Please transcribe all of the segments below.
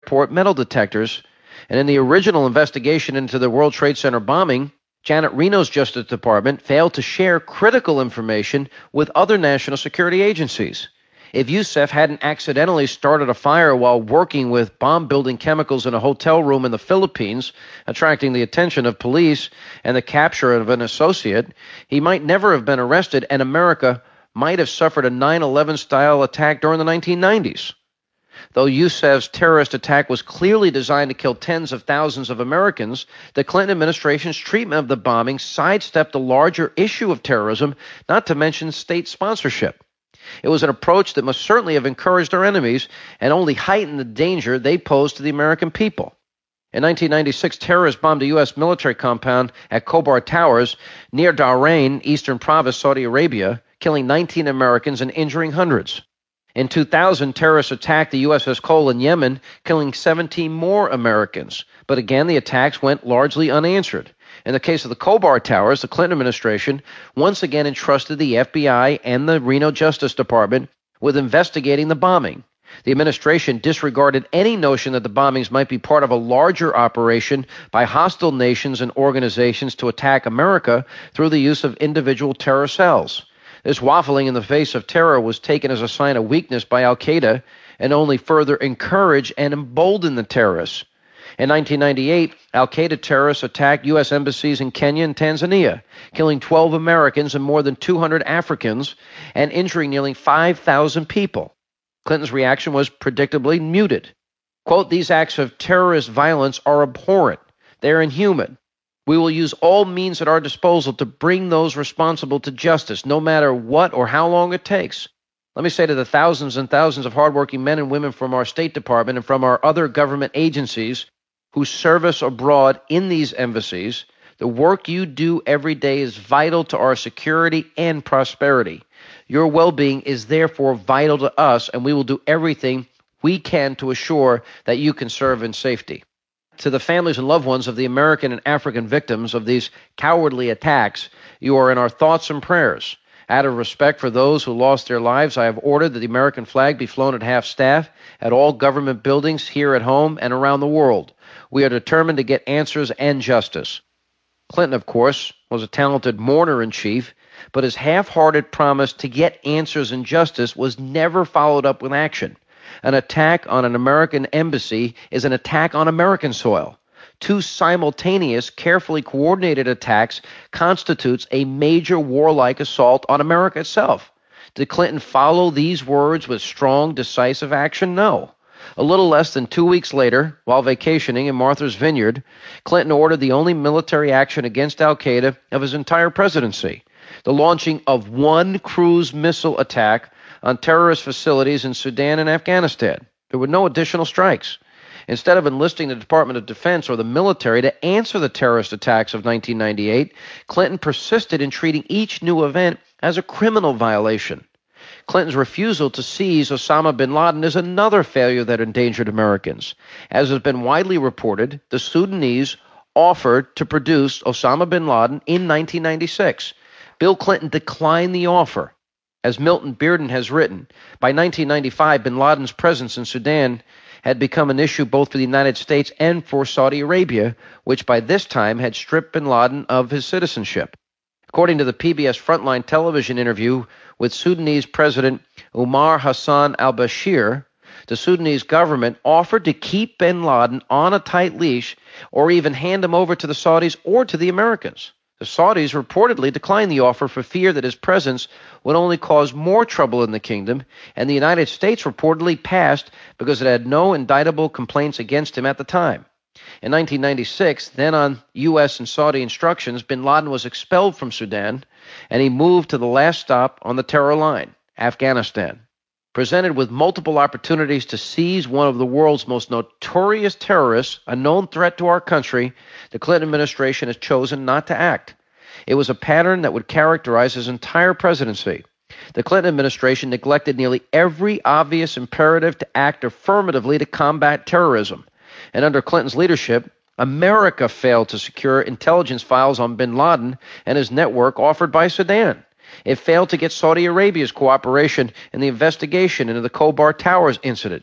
airport metal detectors. And in the original investigation into the World Trade Center bombing, Janet Reno's Justice Department failed to share critical information with other national security agencies. If Yusef hadn't accidentally started a fire while working with bomb-building chemicals in a hotel room in the Philippines, attracting the attention of police and the capture of an associate, he might never have been arrested, and America might have suffered a 9/11-style attack during the 1990s. Though Yusef's terrorist attack was clearly designed to kill tens of thousands of Americans, the Clinton administration's treatment of the bombing sidestepped the larger issue of terrorism, not to mention state sponsorship. It was an approach that must certainly have encouraged our enemies and only heightened the danger they posed to the American people. In 1996, terrorists bombed a U.S. military compound at Khobar Towers near Dhahran, Eastern Province, Saudi Arabia, killing 19 Americans and injuring hundreds. In 2000, terrorists attacked the USS Cole in Yemen, killing 17 more Americans. But again, the attacks went largely unanswered. In the case of the Khobar Towers, the Clinton administration once again entrusted the FBI and the Reno Justice Department with investigating the bombing. The administration disregarded any notion that the bombings might be part of a larger operation by hostile nations and organizations to attack America through the use of individual terror cells. This waffling in the face of terror was taken as a sign of weakness by al-Qaeda and only further encouraged and emboldened the terrorists. In 1998, al-Qaeda terrorists attacked U.S. embassies in Kenya and Tanzania, killing 12 Americans and more than 200 Africans and injuring nearly 5,000 people. Clinton's reaction was predictably muted. Quote, "These acts of terrorist violence are abhorrent. They are inhuman. We will use all means at our disposal to bring those responsible to justice, no matter what or how long it takes." Let me say to the thousands and thousands of hardworking men and women from our State Department and from our other government agencies who service abroad in these embassies, the work you do every day is vital to our security and prosperity. Your well-being is therefore vital to us, and we will do everything we can to assure that you can serve in safety. To the families and loved ones of the American and African victims of these cowardly attacks, you are in our thoughts and prayers. Out of respect for those who lost their lives, I have ordered that the American flag be flown at half-staff at all government buildings here at home and around the world. We are determined to get answers and justice. Clinton, of course, was a talented mourner-in-chief, but his half-hearted promise to get answers and justice was never followed up with action. An attack on an American embassy is an attack on American soil. Two simultaneous, carefully coordinated attacks constitutes a major warlike assault on America itself. Did Clinton follow these words with strong, decisive action? No. A little less than 2 weeks later, while vacationing in Martha's Vineyard, Clinton ordered the only military action against al-Qaeda of his entire presidency, the launching of one cruise missile attack on terrorist facilities in Sudan and Afghanistan. There were no additional strikes. Instead of enlisting the Department of Defense or the military to answer the terrorist attacks of 1998, Clinton persisted in treating each new event as a criminal violation. Clinton's refusal to seize Osama bin Laden is another failure that endangered Americans. As has been widely reported, the Sudanese offered to produce Osama bin Laden in 1996. Bill Clinton declined the offer. As Milton Bearden has written, by 1995, bin Laden's presence in Sudan had become an issue both for the United States and for Saudi Arabia, which by this time had stripped bin Laden of his citizenship. According to the PBS Frontline television interview with Sudanese President Umar Hassan al-Bashir, the Sudanese government offered to keep bin Laden on a tight leash or even hand him over to the Saudis or to the Americans. The Saudis reportedly declined the offer for fear that his presence would only cause more trouble in the kingdom, and the United States reportedly passed because it had no indictable complaints against him at the time. In 1996, then on U.S. and Saudi instructions, bin Laden was expelled from Sudan, and he moved to the last stop on the terror line, Afghanistan. Presented with multiple opportunities to seize one of the world's most notorious terrorists, a known threat to our country, the Clinton administration has chosen not to act. It was a pattern that would characterize his entire presidency. The Clinton administration neglected nearly every obvious imperative to act affirmatively to combat terrorism. And under Clinton's leadership, America failed to secure intelligence files on bin Laden and his network offered by Sudan. It failed to get Saudi Arabia's cooperation in the investigation into the Khobar Towers incident.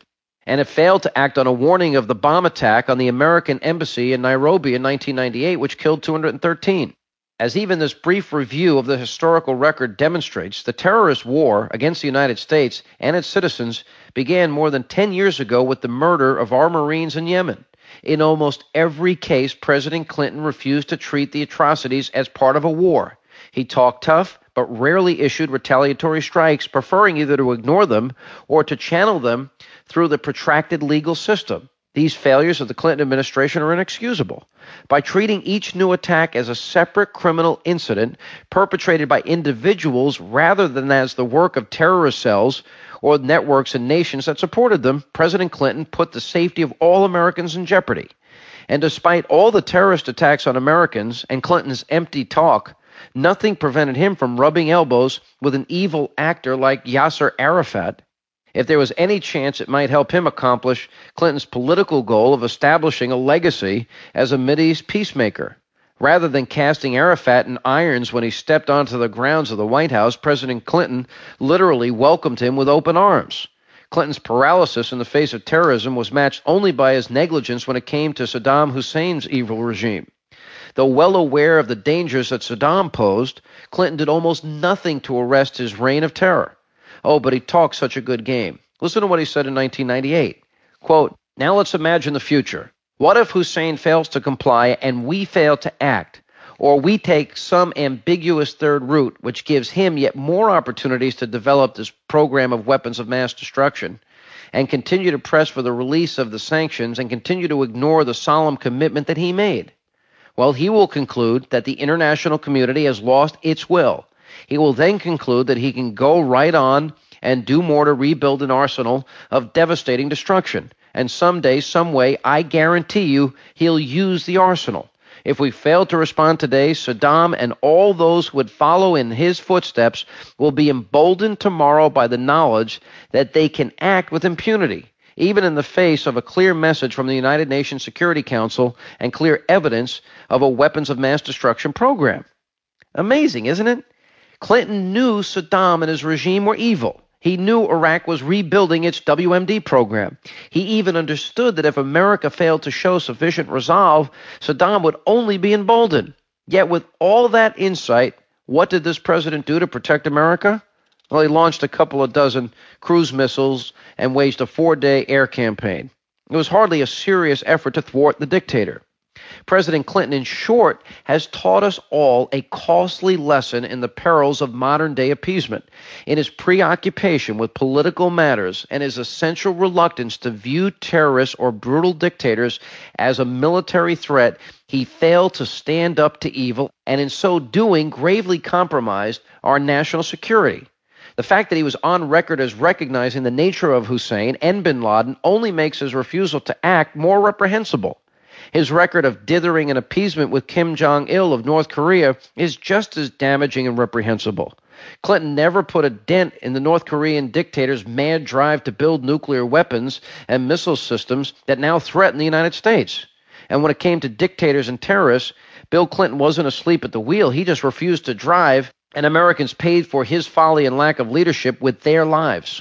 And it failed to act on a warning of the bomb attack on the American embassy in Nairobi in 1998, which killed 213. As even this brief review of the historical record demonstrates, the terrorist war against the United States and its citizens began more than 10 years ago with the murder of our Marines in Yemen. In almost every case, President Clinton refused to treat the atrocities as part of a war. He talked tough, but rarely issued retaliatory strikes, preferring either to ignore them or to channel them through the protracted legal system. These failures of the Clinton administration are inexcusable. By treating each new attack as a separate criminal incident perpetrated by individuals rather than as the work of terrorist cells or networks and nations that supported them, President Clinton put the safety of all Americans in jeopardy. And despite all the terrorist attacks on Americans and Clinton's empty talk, nothing prevented him from rubbing elbows with an evil actor like Yasser Arafat. If there was any chance it might help him accomplish Clinton's political goal of establishing a legacy as a Mideast peacemaker. Rather than casting Arafat in irons when he stepped onto the grounds of the White House, President Clinton literally welcomed him with open arms. Clinton's paralysis in the face of terrorism was matched only by his negligence when it came to Saddam Hussein's evil regime. Though well aware of the dangers that Saddam posed, Clinton did almost nothing to arrest his reign of terror. Oh, but he talked such a good game. Listen to what he said in 1998. Quote, "Now let's imagine the future. What if Hussein fails to comply and we fail to act? Or we take some ambiguous third route, which gives him yet more opportunities to develop this program of weapons of mass destruction and continue to press for the release of the sanctions and continue to ignore the solemn commitment that he made? Well, he will conclude that the international community has lost its will. He will then conclude that he can go right on and do more to rebuild an arsenal of devastating destruction. And someday, some way, I guarantee you, he'll use the arsenal. If we fail to respond today, Saddam and all those who would follow in his footsteps will be emboldened tomorrow by the knowledge that they can act with impunity, even in the face of a clear message from the United Nations Security Council and clear evidence of a weapons of mass destruction program." Amazing, isn't it? Clinton knew Saddam and his regime were evil. He knew Iraq was rebuilding its WMD program. He even understood that if America failed to show sufficient resolve, Saddam would only be emboldened. Yet with all that insight, what did this president do to protect America? Well, he launched a couple of dozen cruise missiles and waged a 4-day air campaign. It was hardly a serious effort to thwart the dictator. President Clinton, in short, has taught us all a costly lesson in the perils of modern-day appeasement. In his preoccupation with political matters and his essential reluctance to view terrorists or brutal dictators as a military threat, he failed to stand up to evil and in so doing gravely compromised our national security. The fact that he was on record as recognizing the nature of Hussein and bin Laden only makes his refusal to act more reprehensible. His record of dithering and appeasement with Kim Jong-il of North Korea is just as damaging and reprehensible. Clinton never put a dent in the North Korean dictator's mad drive to build nuclear weapons and missile systems that now threaten the United States. And when it came to dictators and terrorists, Bill Clinton wasn't asleep at the wheel. He just refused to drive, and Americans paid for his folly and lack of leadership with their lives.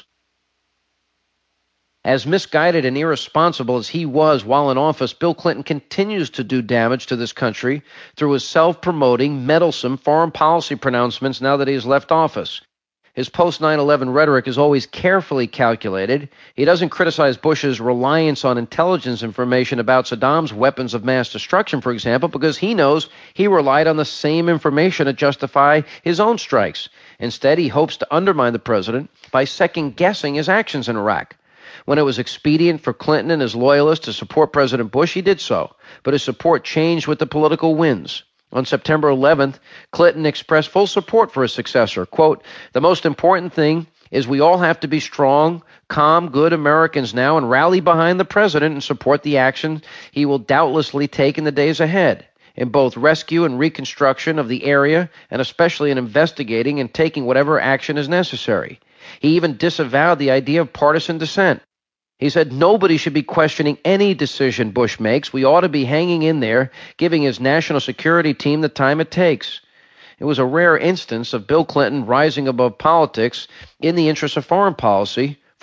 As misguided and irresponsible as he was while in office, Bill Clinton continues to do damage to this country through his self-promoting, meddlesome foreign policy pronouncements now that he has left office. His post-9/11 rhetoric is always carefully calculated. He doesn't criticize Bush's reliance on intelligence information about Saddam's weapons of mass destruction, for example, because he knows he relied on the same information to justify his own strikes. Instead, he hopes to undermine the president by second-guessing his actions in Iraq. When it was expedient for Clinton and his loyalists to support President Bush, he did so, but his support changed with the political winds. On September 11th, Clinton expressed full support for his successor. Quote, "The most important thing is we all have to be strong, calm, good Americans now and rally behind the president and support the action he will doubtlessly take in the days ahead, in both rescue and reconstruction of the area, and especially in investigating and taking whatever action is necessary." He even disavowed the idea of partisan dissent. He said nobody should be questioning any decision Bush makes. We ought to be hanging in there, giving his national security team the time it takes. It was a rare instance of Bill Clinton rising above politics in the interest of foreign policy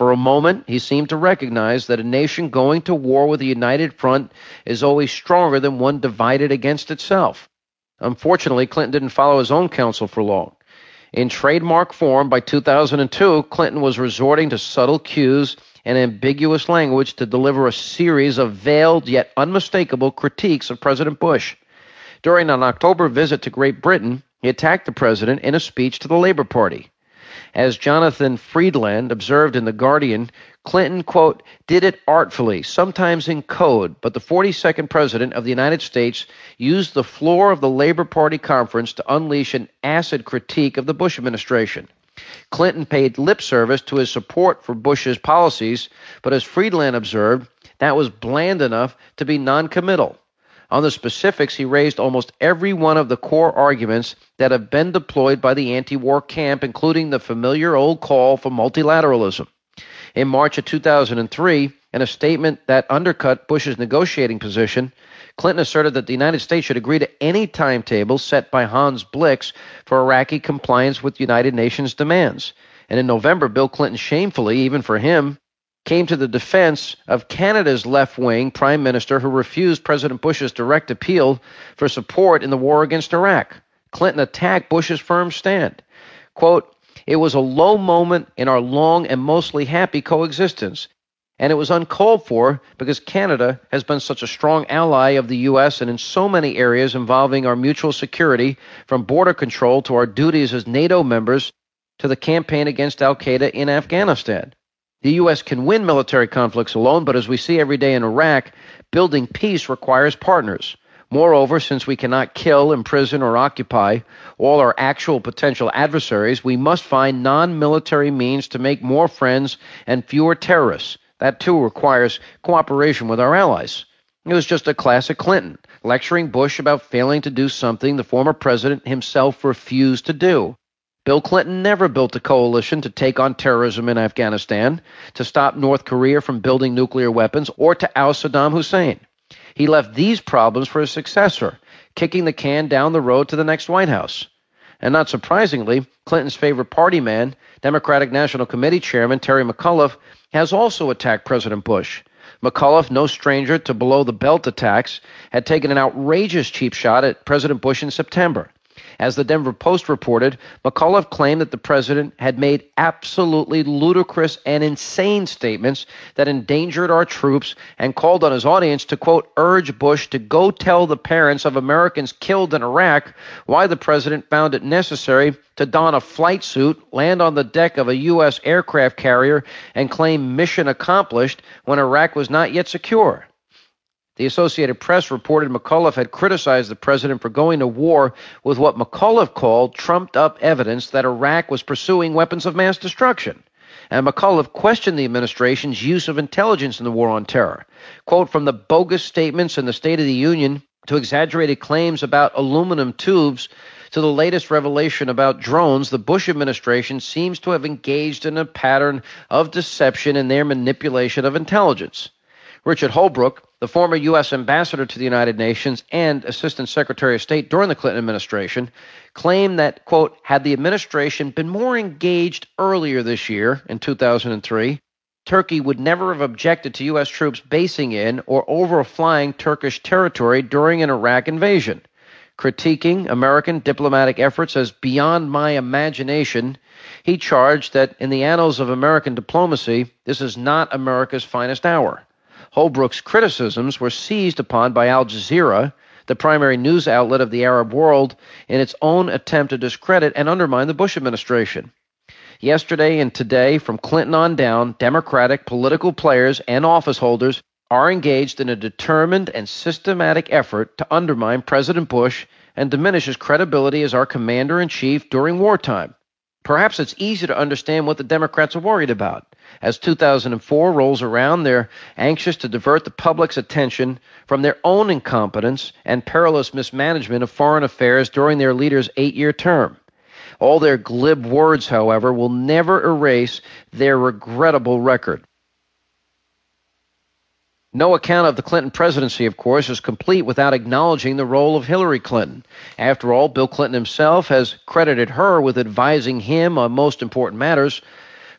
For a moment, he seemed to recognize that a nation going to war with a united front is always stronger than one divided against itself. Unfortunately, Clinton didn't follow his own counsel for long. In trademark form, by 2002, Clinton was resorting to subtle cues and ambiguous language to deliver a series of veiled yet unmistakable critiques of President Bush. During an October visit to Great Britain, he attacked the president in a speech to the Labor Party. As Jonathan Friedland observed in The Guardian, Clinton, quote, did it artfully, sometimes in code, but the 42nd president of the United States used the floor of the Labor Party conference to unleash an acid critique of the Bush administration. Clinton paid lip service to his support for Bush's policies, but as Friedland observed, that was bland enough to be noncommittal. On the specifics, he raised almost every one of the core arguments that have been deployed by the anti-war camp, including the familiar old call for multilateralism. In March of 2003, in a statement that undercut Bush's negotiating position, Clinton asserted that the United States should agree to any timetable set by Hans Blix for Iraqi compliance with United Nations demands. And in November, Bill Clinton shamefully, even for him, came to the defense of Canada's left-wing prime minister who refused President Bush's direct appeal for support in the war against Iraq. Clinton attacked Bush's firm stand. Quote, it was a low moment in our long and mostly happy coexistence, and it was uncalled for because Canada has been such a strong ally of the U.S. and in so many areas involving our mutual security, from border control to our duties as NATO members to the campaign against al-Qaeda in Afghanistan. The U.S. can win military conflicts alone, but as we see every day in Iraq, building peace requires partners. Moreover, since we cannot kill, imprison, or occupy all our actual potential adversaries, we must find non-military means to make more friends and fewer terrorists. That, too, requires cooperation with our allies. It was just a classic Clinton, lecturing Bush about failing to do something the former president himself refused to do. Bill Clinton never built a coalition to take on terrorism in Afghanistan, to stop North Korea from building nuclear weapons, or to oust Saddam Hussein. He left these problems for his successor, kicking the can down the road to the next White House. And not surprisingly, Clinton's favorite party man, Democratic National Committee Chairman Terry McAuliffe, has also attacked President Bush. McAuliffe, no stranger to below-the-belt attacks, had taken an outrageous cheap shot at President Bush in September. As the Denver Post reported, McAuliffe claimed that the president had made absolutely ludicrous and insane statements that endangered our troops and called on his audience to, quote, urge Bush to go tell the parents of Americans killed in Iraq why the president found it necessary to don a flight suit, land on the deck of a U.S. aircraft carrier, and claim mission accomplished when Iraq was not yet secure. The Associated Press reported McAuliffe had criticized the president for going to war with what McAuliffe called trumped-up evidence that Iraq was pursuing weapons of mass destruction. And McAuliffe questioned the administration's use of intelligence in the war on terror. Quote, from the bogus statements in the State of the Union to exaggerated claims about aluminum tubes to the latest revelation about drones, the Bush administration seems to have engaged in a pattern of deception in their manipulation of intelligence. Richard Holbrooke, the former U.S. ambassador to the United Nations and Assistant Secretary of State during the Clinton administration, claimed that, quote, had the administration been more engaged earlier this year, in 2003, Turkey would never have objected to U.S. troops basing in or overflying Turkish territory during an Iraq invasion. Critiquing American diplomatic efforts as beyond my imagination, he charged that in the annals of American diplomacy, this is not America's finest hour. Holbrooke's criticisms were seized upon by Al Jazeera, the primary news outlet of the Arab world, in its own attempt to discredit and undermine the Bush administration. Yesterday and today, from Clinton on down, Democratic political players and office holders are engaged in a determined and systematic effort to undermine President Bush and diminish his credibility as our commander-in-chief during wartime. Perhaps it's easy to understand what the Democrats are worried about. As 2004 rolls around, they're anxious to divert the public's attention from their own incompetence and perilous mismanagement of foreign affairs during their leader's 8-year term. All their glib words, however, will never erase their regrettable record. No account of the Clinton presidency, of course, is complete without acknowledging the role of Hillary Clinton. After all, Bill Clinton himself has credited her with advising him on most important matters.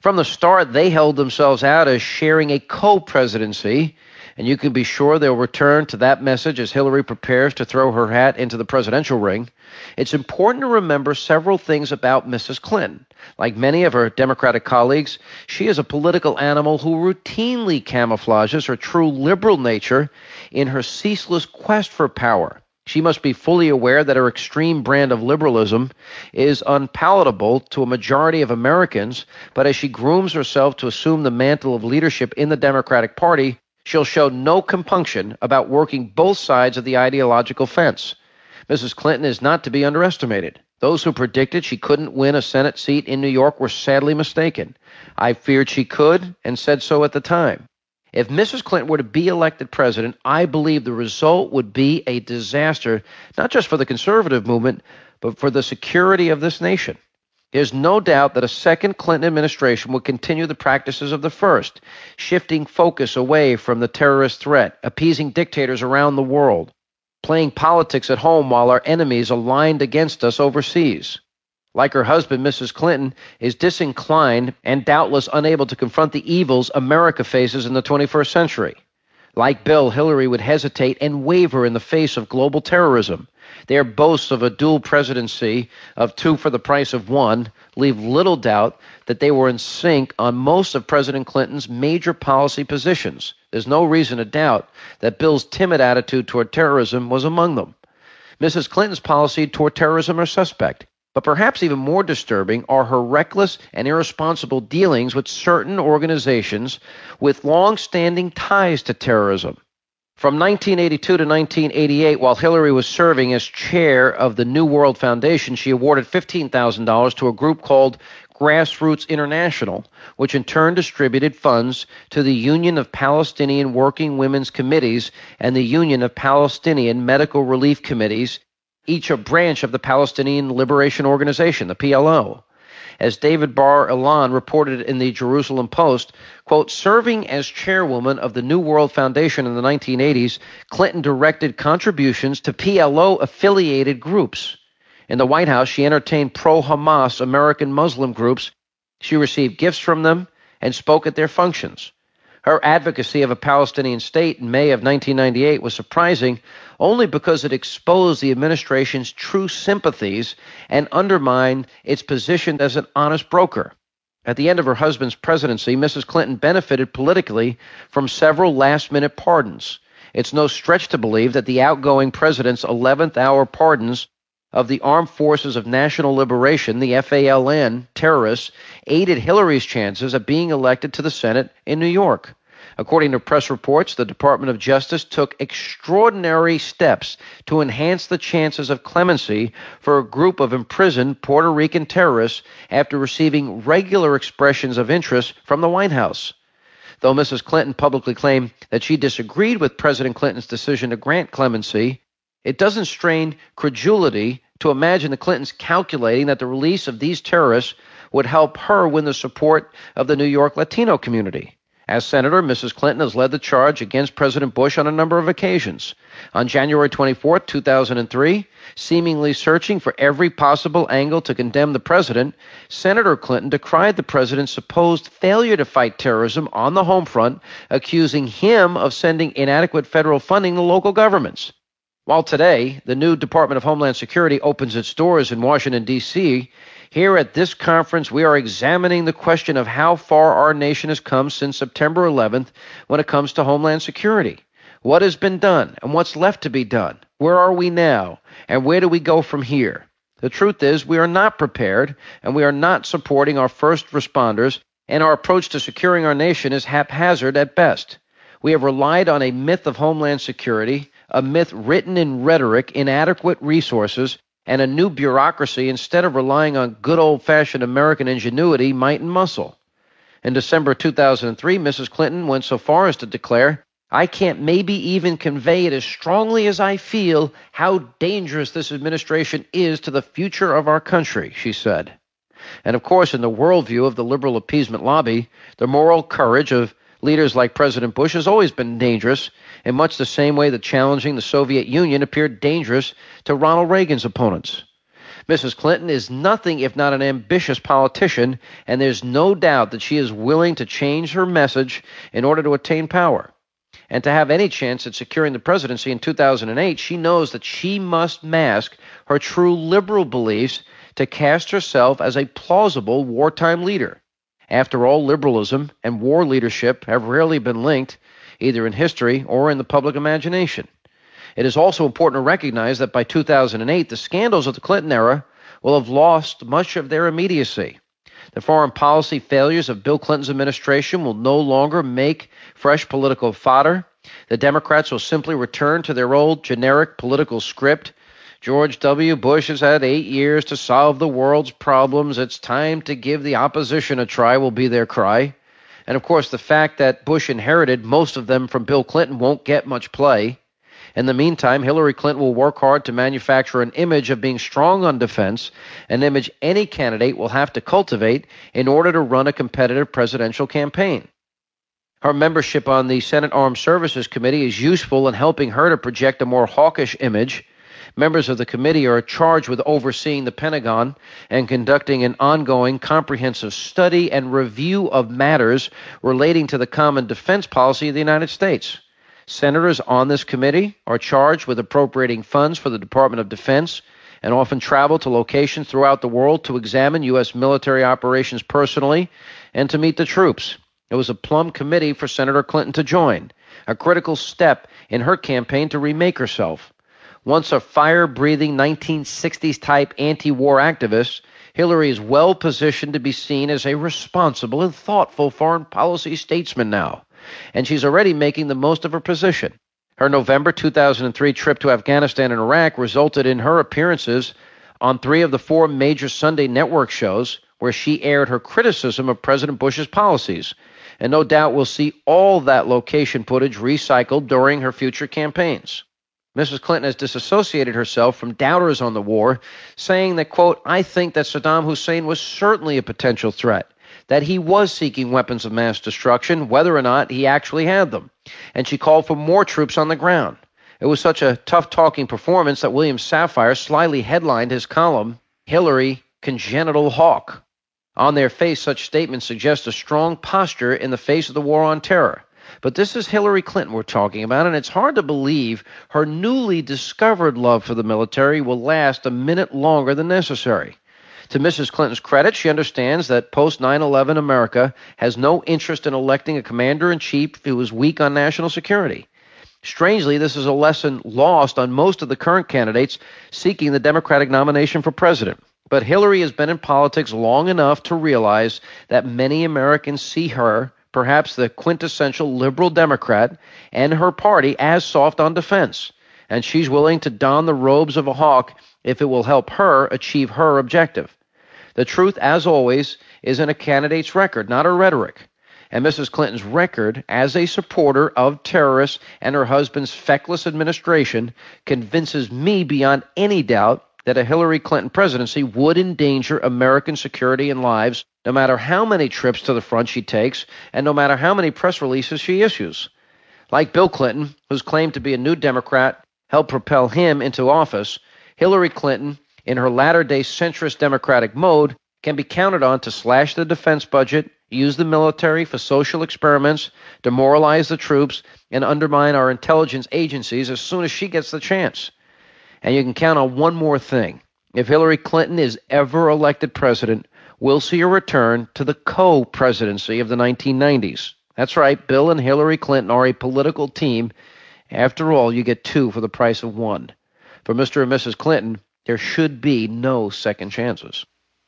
From the start, they held themselves out as sharing a co-presidency, and you can be sure they'll return to that message as Hillary prepares to throw her hat into the presidential ring. It's important to remember several things about Mrs. Clinton. Like many of her Democratic colleagues, she is a political animal who routinely camouflages her true liberal nature in her ceaseless quest for power. She must be fully aware that her extreme brand of liberalism is unpalatable to a majority of Americans, but as she grooms herself to assume the mantle of leadership in the Democratic Party, she'll show no compunction about working both sides of the ideological fence. Mrs. Clinton is not to be underestimated. Those who predicted she couldn't win a Senate seat in New York were sadly mistaken. I feared she could and said so at the time. If Mrs. Clinton were to be elected president, I believe the result would be a disaster, not just for the conservative movement, but for the security of this nation. There's no doubt that a second Clinton administration would continue the practices of the first, shifting focus away from the terrorist threat, appeasing dictators around the world, playing politics at home while our enemies aligned against us overseas. Like her husband, Mrs. Clinton is disinclined and doubtless unable to confront the evils America faces in the 21st century. Like Bill, Hillary would hesitate and waver in the face of global terrorism. Their boasts of a dual presidency of two for the price of one leave little doubt that they were in sync on most of President Clinton's major policy positions. There's no reason to doubt that Bill's timid attitude toward terrorism was among them. Mrs. Clinton's policy toward terrorism are suspect. But perhaps even more disturbing are her reckless and irresponsible dealings with certain organizations with long-standing ties to terrorism. From 1982 to 1988, while Hillary was serving as chair of the New World Foundation, she awarded $15,000 to a group called Grassroots International, which in turn distributed funds to the Union of Palestinian Working Women's Committees and the Union of Palestinian Medical Relief Committees, each a branch of the Palestinian Liberation Organization, the PLO. As David Bar-Ilan reported in the Jerusalem Post, quote, serving as chairwoman of the New World Foundation in the 1980s, Clinton directed contributions to PLO-affiliated groups. In the White House, she entertained pro-Hamas American Muslim groups. She received gifts from them and spoke at their functions. Her advocacy of a Palestinian state in May of 1998 was surprising only because it exposed the administration's true sympathies and undermined its position as an honest broker. At the end of her husband's presidency, Mrs. Clinton benefited politically from several last-minute pardons. It's no stretch to believe that the outgoing president's 11th-hour pardons of the Armed Forces of National Liberation, the FALN, terrorists, aided Hillary's chances of being elected to the Senate in New York. According to press reports, the Department of Justice took extraordinary steps to enhance the chances of clemency for a group of imprisoned Puerto Rican terrorists after receiving regular expressions of interest from the White House. Though Mrs. Clinton publicly claimed that she disagreed with President Clinton's decision to grant clemency, it doesn't strain credulity to imagine the Clintons calculating that the release of these terrorists would help her win the support of the New York Latino community. As senator, Mrs. Clinton has led the charge against President Bush on a number of occasions. On January 24, 2003, seemingly searching for every possible angle to condemn the president, Senator Clinton decried the president's supposed failure to fight terrorism on the home front, accusing him of sending inadequate federal funding to local governments. While today, the new Department of Homeland Security opens its doors in Washington, D.C., here at this conference, we are examining the question of how far our nation has come since September 11th when it comes to Homeland Security. What has been done and what's left to be done? Where are we now? And where do we go from here? The truth is, we are not prepared and we are not supporting our first responders, and our approach to securing our nation is haphazard at best. We have relied on a myth of Homeland Security, a myth written in rhetoric, inadequate resources, and a new bureaucracy instead of relying on good old-fashioned American ingenuity, might, and muscle. In December 2003, Mrs. Clinton went so far as to declare, I can't maybe even convey it as strongly as I feel how dangerous this administration is to the future of our country, she said. And of course, in the worldview of the liberal appeasement lobby, the moral courage of leaders like President Bush has always been dangerous, in much the same way that challenging the Soviet Union appeared dangerous to Ronald Reagan's opponents. Mrs. Clinton is nothing if not an ambitious politician, and there's no doubt that she is willing to change her message in order to attain power. And to have any chance at securing the presidency in 2008, she knows that she must mask her true liberal beliefs to cast herself as a plausible wartime leader. After all, liberalism and war leadership have rarely been linked, either in history or in the public imagination. It is also important to recognize that by 2008, the scandals of the Clinton era will have lost much of their immediacy. The foreign policy failures of Bill Clinton's administration will no longer make fresh political fodder. The Democrats will simply return to their old generic political script. George W. Bush has had 8 years to solve the world's problems. It's time to give the opposition a try will be their cry. And of course, the fact that Bush inherited most of them from Bill Clinton won't get much play. In the meantime, Hillary Clinton will work hard to manufacture an image of being strong on defense, an image any candidate will have to cultivate in order to run a competitive presidential campaign. Her membership on the Senate Armed Services Committee is useful in helping her to project a more hawkish image. Members of the committee are charged with overseeing the Pentagon and conducting an ongoing comprehensive study and review of matters relating to the common defense policy of the United States. Senators on this committee are charged with appropriating funds for the Department of Defense and often travel to locations throughout the world to examine U.S. military operations personally and to meet the troops. It was a plum committee for Senator Clinton to join, a critical step in her campaign to remake herself. Once a fire-breathing 1960s-type anti-war activist, Hillary is well positioned to be seen as a responsible and thoughtful foreign policy statesman now, and she's already making the most of her position. Her November 2003 trip to Afghanistan and Iraq resulted in her appearances on 3 of the 4 major Sunday network shows where she aired her criticism of President Bush's policies, and no doubt we'll see all that location footage recycled during her future campaigns. Mrs. Clinton has disassociated herself from doubters on the war, saying that, quote, "I think that Saddam Hussein was certainly a potential threat, that he was seeking weapons of mass destruction, whether or not he actually had them." And she called for more troops on the ground. It was such a tough-talking performance that William Safire slyly headlined his column, "Hillary, Congenital Hawk." On their face, such statements suggest a strong posture in the face of the war on terror. But this is Hillary Clinton we're talking about, and it's hard to believe her newly discovered love for the military will last a minute longer than necessary. To Mrs. Clinton's credit, she understands that post-9/11 America has no interest in electing a commander-in-chief who is weak on national security. Strangely, this is a lesson lost on most of the current candidates seeking the Democratic nomination for president. But Hillary has been in politics long enough to realize that many Americans see her, perhaps the quintessential liberal Democrat, and her party as soft on defense. And she's willing to don the robes of a hawk if it will help her achieve her objective. The truth, as always, is in a candidate's record, not her rhetoric. And Mrs. Clinton's record as a supporter of terrorists and her husband's feckless administration convinces me beyond any doubt that a Hillary Clinton presidency would endanger American security and lives, no matter how many trips to the front she takes and no matter how many press releases she issues. Like Bill Clinton, whose claim to be a new Democrat helped propel him into office, Hillary Clinton, in her latter-day centrist Democratic mode, can be counted on to slash the defense budget, use the military for social experiments, demoralize the troops, and undermine our intelligence agencies as soon as she gets the chance. And you can count on one more thing. If Hillary Clinton is ever elected president, we'll see a return to the co-presidency of the 1990s. That's right, Bill and Hillary Clinton are a political team. After all, you get 2 for the price of 1. For Mr. and Mrs. Clinton, there should be no second chances.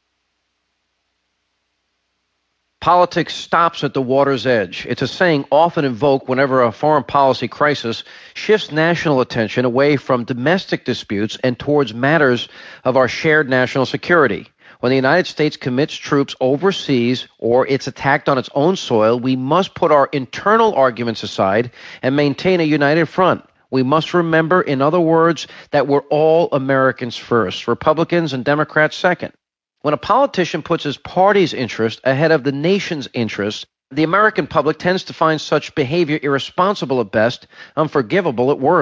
Politics stops at the water's edge. It's a saying often invoked whenever a foreign policy crisis shifts national attention away from domestic disputes and towards matters of our shared national security. When the United States commits troops overseas or it's attacked on its own soil, we must put our internal arguments aside and maintain a united front. We must remember, in other words, that we're all Americans first, Republicans and Democrats second. When a politician puts his party's interest ahead of the nation's interest, the American public tends to find such behavior irresponsible at best, unforgivable at worst.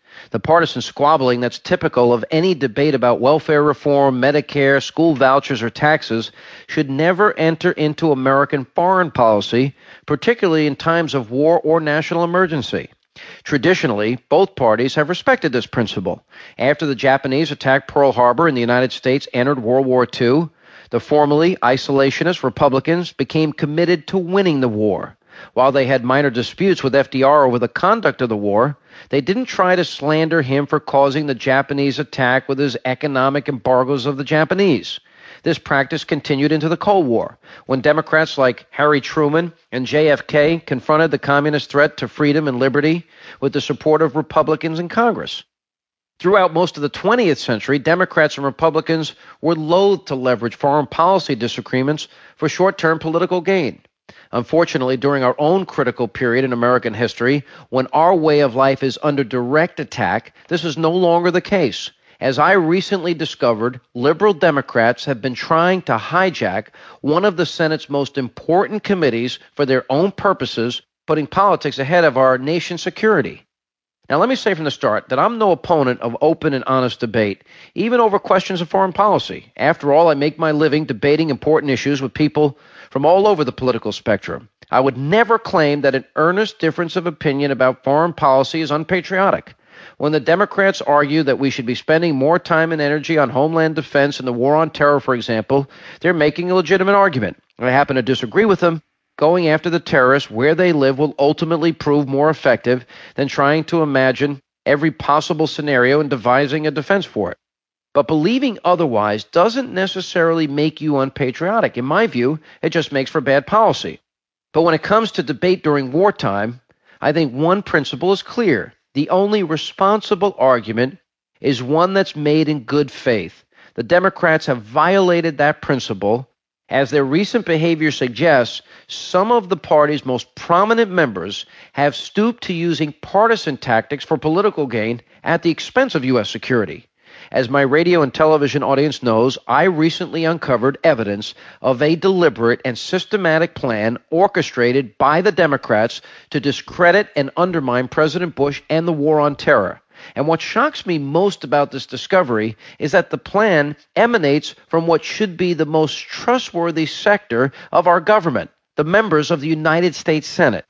The partisan squabbling that's typical of any debate about welfare reform, Medicare, school vouchers, or taxes should never enter into American foreign policy, particularly in times of war or national emergency. Traditionally, both parties have respected this principle. After the Japanese attacked Pearl Harbor and the United States entered World War II, the formerly isolationist Republicans became committed to winning the war. While they had minor disputes with FDR over the conduct of the war, they didn't try to slander him for causing the Japanese attack with his economic embargoes of the Japanese. This practice continued into the Cold War, when Democrats like Harry Truman and JFK confronted the communist threat to freedom and liberty with the support of Republicans in Congress. Throughout most of the 20th century, Democrats and Republicans were loath to leverage foreign policy disagreements for short-term political gain. Unfortunately, during our own critical period in American history, when our way of life is under direct attack, this is no longer the case. As I recently discovered, liberal Democrats have been trying to hijack one of the Senate's most important committees for their own purposes, putting politics ahead of our nation's security. Now, let me say from the start that I'm no opponent of open and honest debate, even over questions of foreign policy. After all, I make my living debating important issues with people from all over the political spectrum. I would never claim that an earnest difference of opinion about foreign policy is unpatriotic. When the Democrats argue that we should be spending more time and energy on homeland defense and the war on terror, for example, they're making a legitimate argument. I happen to disagree with them. Going after the terrorists where they live will ultimately prove more effective than trying to imagine every possible scenario and devising a defense for it. But believing otherwise doesn't necessarily make you unpatriotic. In my view, it just makes for bad policy. But when it comes to debate during wartime, I think one principle is clear. The only responsible argument is one that's made in good faith. The Democrats have violated that principle. As their recent behavior suggests, some of the party's most prominent members have stooped to using partisan tactics for political gain at the expense of U.S. security. As my radio and television audience knows, I recently uncovered evidence of a deliberate and systematic plan orchestrated by the Democrats to discredit and undermine President Bush and the war on terror. And what shocks me most about this discovery is that the plan emanates from what should be the most trustworthy sector of our government, the members of the United States Senate.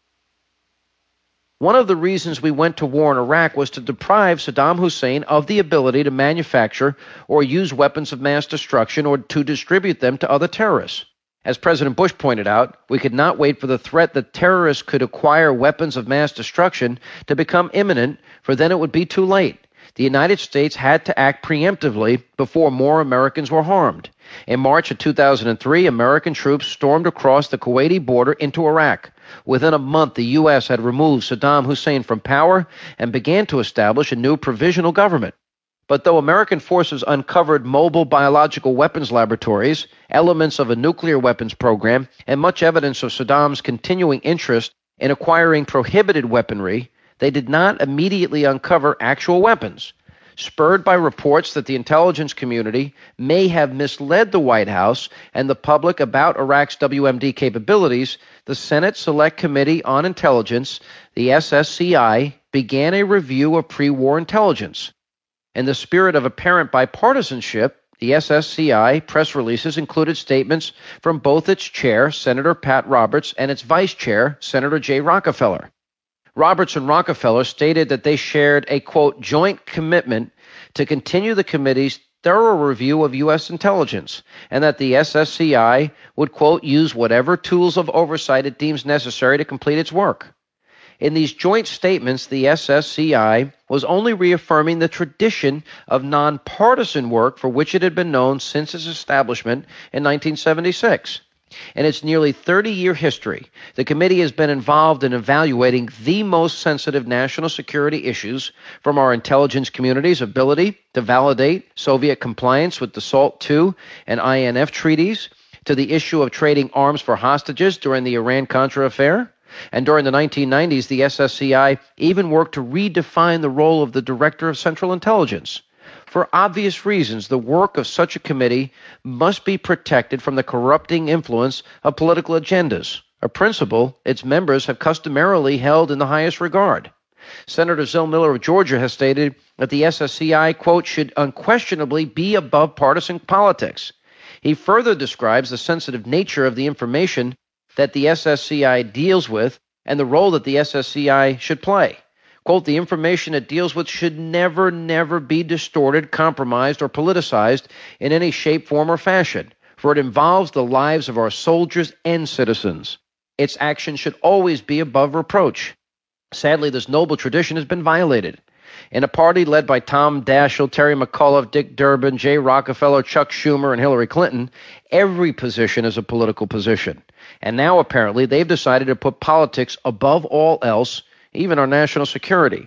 One of the reasons we went to war in Iraq was to deprive Saddam Hussein of the ability to manufacture or use weapons of mass destruction or to distribute them to other terrorists. As President Bush pointed out, we could not wait for the threat that terrorists could acquire weapons of mass destruction to become imminent, for then it would be too late. The United States had to act preemptively before more Americans were harmed. In March of 2003, American troops stormed across the Kuwaiti border into Iraq. Within a month, the U.S. had removed Saddam Hussein from power and began to establish a new provisional government. But though American forces uncovered mobile biological weapons laboratories, elements of a nuclear weapons program, and much evidence of Saddam's continuing interest in acquiring prohibited weaponry, they did not immediately uncover actual weapons. Spurred by reports that the intelligence community may have misled the White House and the public about Iraq's WMD capabilities, the Senate Select Committee on Intelligence, the SSCI, began a review of pre-war intelligence. In the spirit of apparent bipartisanship, the SSCI press releases included statements from both its chair, Senator Pat Roberts, and its vice chair, Senator Jay Rockefeller. Roberts and Rockefeller stated that they shared a, quote, joint commitment to continue the committee's thorough review of U.S. intelligence, and that the SSCI would, quote, use whatever tools of oversight it deems necessary to complete its work. In these joint statements, the SSCI was only reaffirming the tradition of nonpartisan work for which it had been known since its establishment in 1976. In its nearly 30-year history, the committee has been involved in evaluating the most sensitive national security issues, from our intelligence community's ability to validate Soviet compliance with the SALT II and INF treaties, to the issue of trading arms for hostages during the Iran-Contra affair. And during the 1990s, the SSCI even worked to redefine the role of the Director of Central Intelligence. For obvious reasons, the work of such a committee must be protected from the corrupting influence of political agendas, a principle its members have customarily held in the highest regard. Senator Zell Miller of Georgia has stated that the SSCI, quote, should unquestionably be above partisan politics. He further describes the sensitive nature of the information that the SSCI deals with and the role that the SSCI should play. Quote, the information it deals with should never be distorted, compromised, or politicized in any shape, form, or fashion, for it involves the lives of our soldiers and citizens. Its action should always be above reproach. Sadly, this noble tradition has been violated. In a party led by Tom Daschle, Terry McAuliffe, Dick Durbin, Jay Rockefeller, Chuck Schumer, and Hillary Clinton, every position is a political position. And now, apparently, they've decided to put politics above all else, even our national security.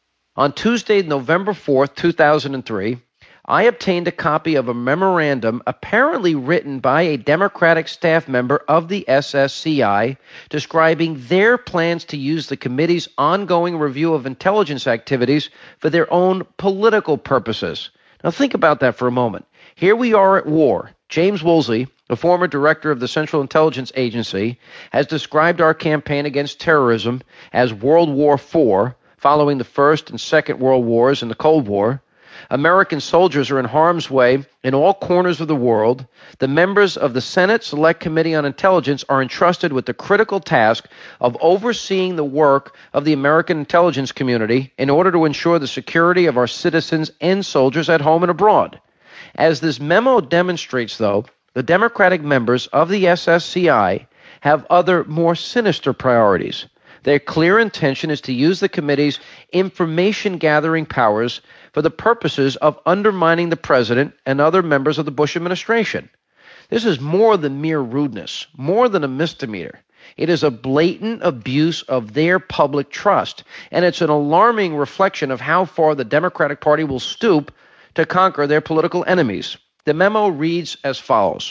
On Tuesday, November 4th, 2003, I obtained a copy of a memorandum apparently written by a Democratic staff member of the SSCI describing their plans to use the committee's ongoing review of intelligence activities for their own political purposes. Now think about that for a moment. Here we are at war. James Woolsey, the former director of the Central Intelligence Agency, has described our campaign against terrorism as World War IV, following the First and Second World Wars and the Cold War. American soldiers are in harm's way in all corners of the world. The members of the Senate Select Committee on Intelligence are entrusted with the critical task of overseeing the work of the American intelligence community in order to ensure the security of our citizens and soldiers at home and abroad. As this memo demonstrates, though, the Democratic members of the SSCI have other, more sinister priorities. Their clear intention is to use the committee's information-gathering powers for the purposes of undermining the president and other members of the Bush administration. This is more than mere rudeness, more than a misdemeanor. It is a blatant abuse of their public trust, and it's an alarming reflection of how far the Democratic Party will stoop to conquer their political enemies. The memo reads as follows.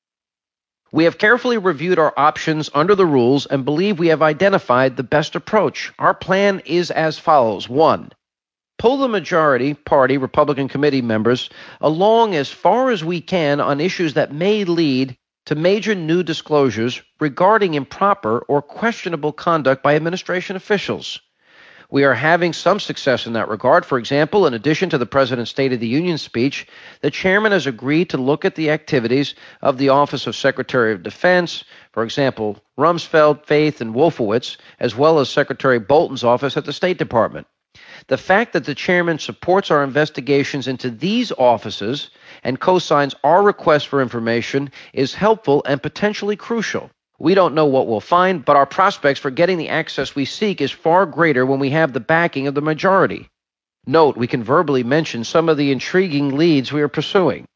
We have carefully reviewed our options under the rules and believe we have identified the best approach. Our plan is as follows. 1. Pull the majority party Republican committee members along as far as we can on issues that may lead to major new disclosures regarding improper or questionable conduct by administration officials. We are having some success in that regard. For example, in addition to the President's State of the Union speech, the chairman has agreed to look at the activities of the Office of Secretary of Defense, for example, Rumsfeld, Faith, and Wolfowitz, as well as Secretary Bolton's office at the State Department. The fact that the chairman supports our investigations into these offices and co-signs our request for information is helpful and potentially crucial. We don't know what we'll find, but our prospects for getting the access we seek is far greater when we have the backing of the majority. Note, we can verbally mention some of the intriguing leads we are pursuing.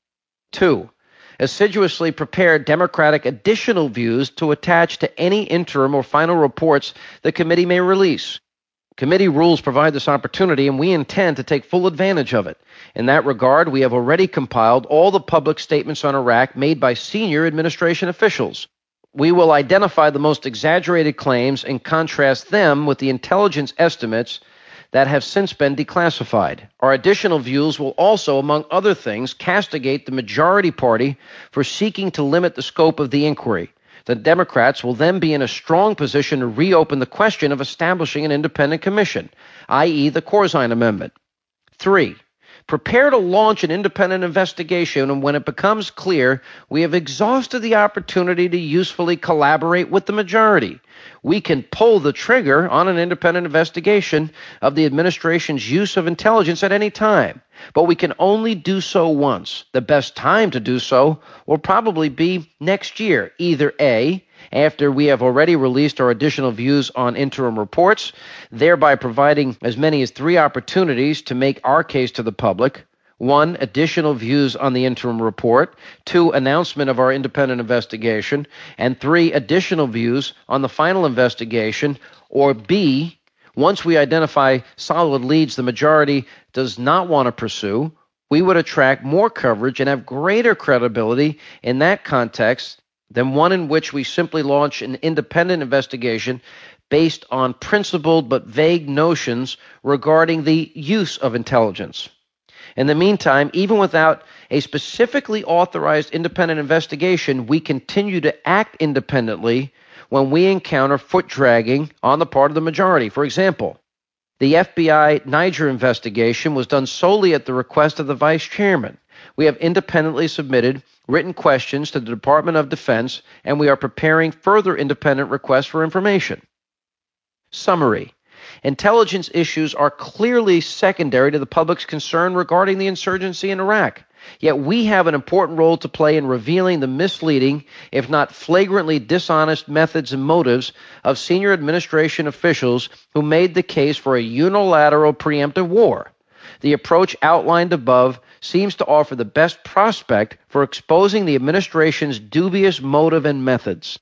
2. Assiduously prepare Democratic additional views to attach to any interim or final reports the committee may release. Committee rules provide this opportunity, and we intend to take full advantage of it. In that regard, we have already compiled all the public statements on Iraq made by senior administration officials. We will identify the most exaggerated claims and contrast them with the intelligence estimates that have since been declassified. Our additional views will also, among other things, castigate the majority party for seeking to limit the scope of the inquiry. The Democrats will then be in a strong position to reopen the question of establishing an independent commission, i.e. the Corzine Amendment. 3. Prepare to launch an independent investigation, and when it becomes clear we have exhausted the opportunity to usefully collaborate with the majority, we can pull the trigger on an independent investigation of the administration's use of intelligence at any time. But we can only do so once. The best time to do so will probably be next year, either A, after we have already released our additional views on interim reports, thereby providing as many as 3 opportunities to make our case to the public. 1, additional views on the interim report. 2, announcement of our independent investigation. And 3, additional views on the final investigation. Or B, once we identify solid leads the majority does not want to pursue, we would attract more coverage and have greater credibility in that context than one in which we simply launch an independent investigation based on principled but vague notions regarding the use of intelligence. In the meantime, even without a specifically authorized independent investigation, we continue to act independently when we encounter foot dragging on the part of the majority. For example, The FBI Niger investigation was done solely at the request of the vice chairman. We have independently submitted written questions to the Department of Defense, and we are preparing further independent requests for information. Summary. Intelligence issues are clearly secondary to the public's concern regarding the insurgency in Iraq. Yet we have an important role to play in revealing the misleading, if not flagrantly dishonest methods and motives of senior administration officials who made the case for a unilateral preemptive war. The approach outlined above seems to offer the best prospect for exposing the administration's dubious motive and methods.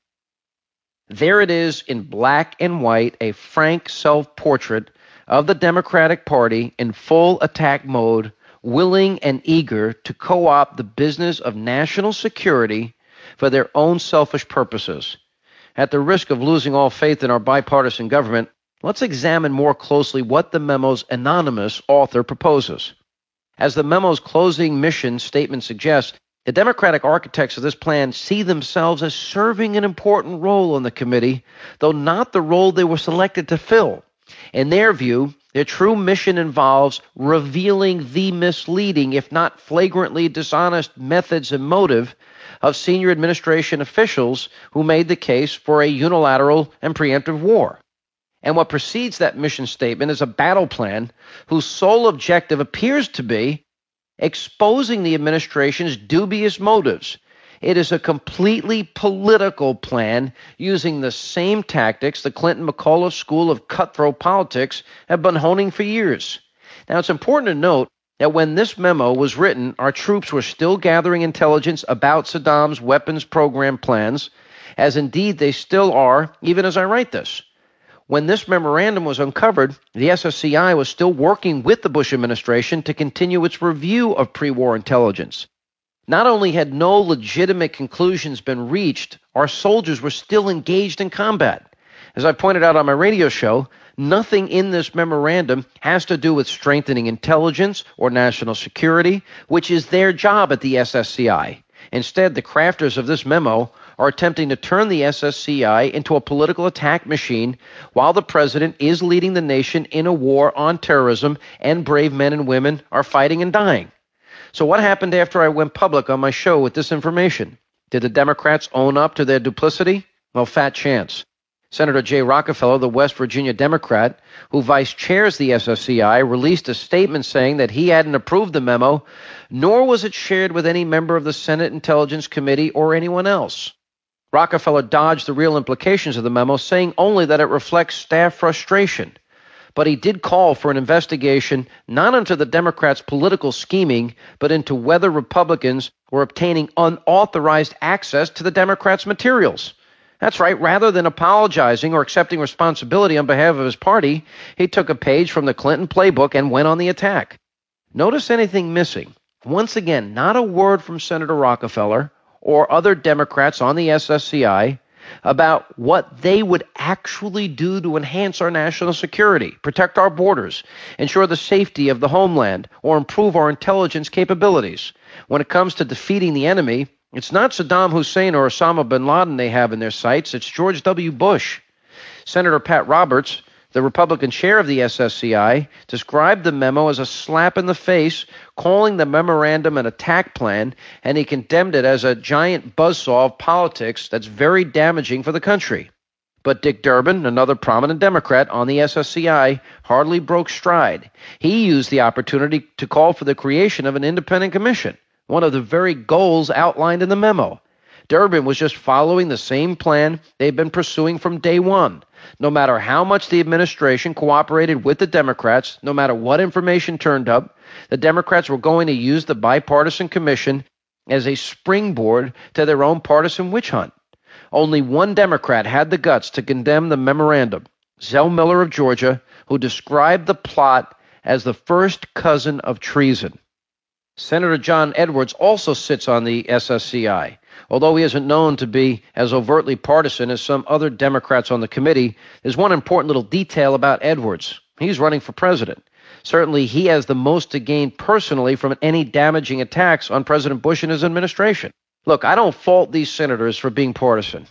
There it is in black and white, a frank self-portrait of the Democratic Party in full attack mode, willing and eager to co-opt the business of national security for their own selfish purposes. At the risk of losing all faith in our bipartisan government, let's examine more closely what the memo's anonymous author proposes. As the memo's closing mission statement suggests, the Democratic architects of this plan see themselves as serving an important role on the committee, though not the role they were selected to fill. In their view, their true mission involves revealing the misleading, if not flagrantly dishonest, methods and motive of senior administration officials who made the case for a unilateral and preemptive war. And what precedes that mission statement is a battle plan whose sole objective appears to be exposing the administration's dubious motives. It is a completely political plan using the same tactics the Clinton-McAuliffe School of Cutthroat Politics have been honing for years. Now, it's important to note that when this memo was written, our troops were still gathering intelligence about Saddam's weapons program plans, as indeed they still are, even as I write this. When this memorandum was uncovered, the SSCI was still working with the Bush administration to continue its review of pre-war intelligence. Not only had no legitimate conclusions been reached, our soldiers were still engaged in combat. As I pointed out on my radio show, nothing in this memorandum has to do with strengthening intelligence or national security, which is their job at the SSCI. Instead, the crafters of this memo are attempting to turn the SSCI into a political attack machine while the president is leading the nation in a war on terrorism and brave men and women are fighting and dying. So what happened after I went public on my show with this information? Did the Democrats own up to their duplicity? Well, fat chance. Senator Jay Rockefeller, the West Virginia Democrat, who vice chairs the SSCI, released a statement saying that he hadn't approved the memo, nor was it shared with any member of the Senate Intelligence Committee or anyone else. Rockefeller dodged the real implications of the memo, saying only that it reflects staff frustration. But he did call for an investigation not into the Democrats' political scheming, but into whether Republicans were obtaining unauthorized access to the Democrats' materials. That's right, rather than apologizing or accepting responsibility on behalf of his party, he took a page from the Clinton playbook and went on the attack. Notice anything missing? Once again, not a word from Senator Rockefeller or other Democrats on the SSCI about what they would actually do to enhance our national security, protect our borders, ensure the safety of the homeland, or improve our intelligence capabilities. When it comes to defeating the enemy, it's not Saddam Hussein or Osama bin Laden they have in their sights, it's George W. Bush. Senator Pat Roberts, the Republican chair of the SSCI, described the memo as a slap in the face, calling the memorandum an attack plan, and he condemned it as a giant buzzsaw of politics that's very damaging for the country. But Dick Durbin, another prominent Democrat on the SSCI, hardly broke stride. He used the opportunity to call for the creation of an independent commission, one of the very goals outlined in the memo. Durbin was just following the same plan they've been pursuing from day one. No matter how much the administration cooperated with the Democrats, no matter what information turned up, the Democrats were going to use the bipartisan commission as a springboard to their own partisan witch hunt. Only one Democrat had the guts to condemn the memorandum, Zell Miller of Georgia, who described the plot as the first cousin of treason. Senator John Edwards also sits on the SSCI. Although he isn't known to be as overtly partisan as some other Democrats on the committee, there's one important little detail about Edwards. He's running for president. Certainly, he has the most to gain personally from any damaging attacks on President Bush and his administration. Look, I don't fault these senators for being partisan.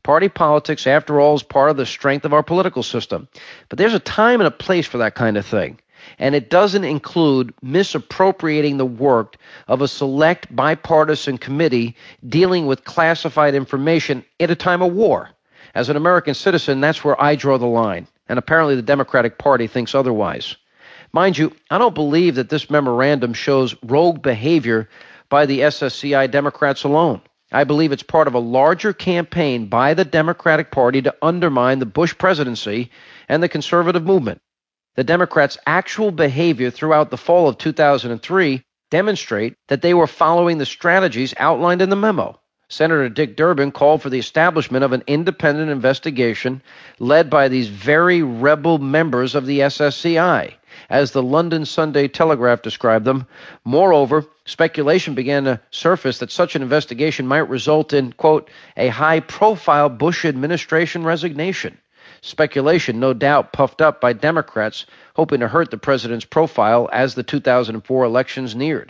Party politics, after all, is part of the strength of our political system. But there's a time and a place for that kind of thing. And it doesn't include misappropriating the work of a select bipartisan committee dealing with classified information at a time of war. As an American citizen, that's where I draw the line. And apparently the Democratic Party thinks otherwise. Mind you, I don't believe that this memorandum shows rogue behavior by the SSCI Democrats alone. I believe it's part of a larger campaign by the Democratic Party to undermine the Bush presidency and the conservative movement. The Democrats' actual behavior throughout the fall of 2003 demonstrate that they were following the strategies outlined in the memo. Senator Dick Durbin called for the establishment of an independent investigation led by these very rebel members of the SSCI, as the London Sunday Telegraph described them. Moreover, speculation began to surface that such an investigation might result in, quote, a high-profile Bush administration resignation. Speculation, no doubt, puffed up by Democrats hoping to hurt the president's profile as the 2004 elections neared.